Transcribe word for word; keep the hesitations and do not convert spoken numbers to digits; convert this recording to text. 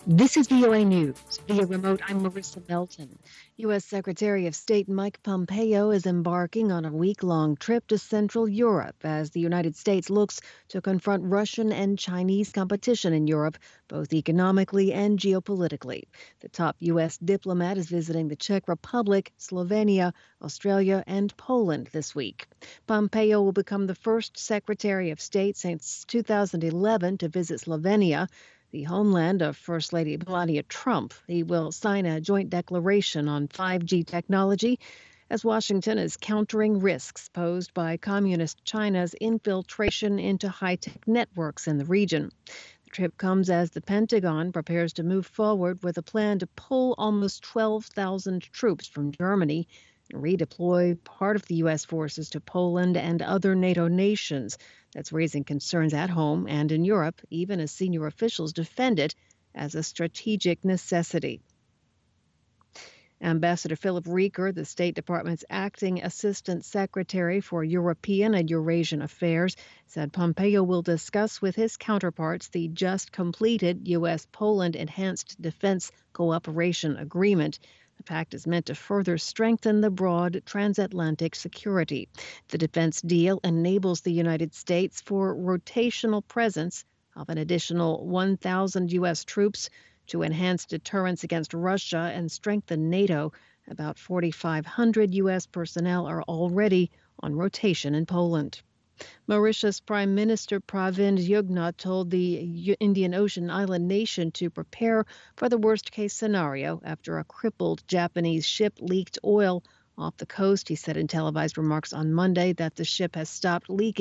This is V O A News. Via remote, I'm Marissa Melton. U S. Secretary of State Mike Pompeo is embarking on a week-long trip to Central Europe as the United States looks to confront Russian and Chinese competition in Europe, both economically and geopolitically. The top U S diplomat is visiting the Czech Republic, Slovenia, Australia, and Poland this week. Pompeo will become the first Secretary of State since two thousand eleven to visit Slovenia, the homeland of First Lady Melania Trump. He will sign a joint declaration on five G technology as Washington is countering risks posed by Communist China's infiltration into high-tech networks in the region. The trip comes as the Pentagon prepares to move forward with a plan to pull almost twelve thousand troops from Germany and redeploy part of the U S forces to Poland and other NATO nations. That's raising concerns at home and in Europe, even as senior officials defend it as a strategic necessity. Ambassador Philip Rieker, the State Department's acting assistant secretary for European and Eurasian affairs, said Pompeo will discuss with his counterparts the just completed U S-Poland Enhanced Defense Cooperation Agreement. The pact is meant to further strengthen the broad transatlantic security. The defense deal enables the United States for rotational presence of an additional one thousand U S troops to enhance deterrence against Russia and strengthen NATO. About forty-five hundred U S personnel are already on rotation in Poland. Mauritius Prime Minister Pravind Jugnauth told the Indian Ocean island nation to prepare for the worst-case scenario after a crippled Japanese ship leaked oil off the coast. He said in televised remarks on Monday that the ship has stopped leaking